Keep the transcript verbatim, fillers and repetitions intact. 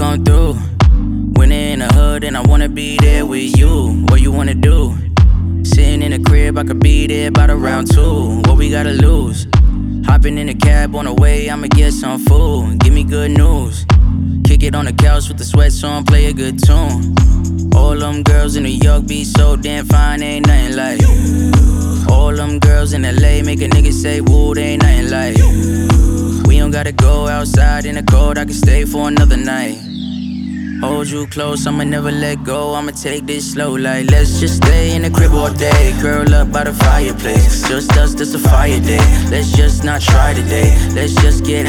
come through. When they're in the hood and I wanna be there with you. What you wanna do? Sitting in the crib, I could be there by the round two. What we gotta lose? Hopping in the cab on the way, I'ma get some food. Give me good news. Kick it on the couch with the sweats on, play a good tune. All them girls in New York be so damn fine, ain't nothing like you. All them girls in L A make a nigga say woo, they ain't nothing like you. We don't gotta go outside in the cold, I can stay for another night. Hold you close, I'ma never let go, I'ma take this slow. Like, let's just stay in the crib all day, curl up by the fireplace. Just us, this a fire day. Let's just not try today, let's just get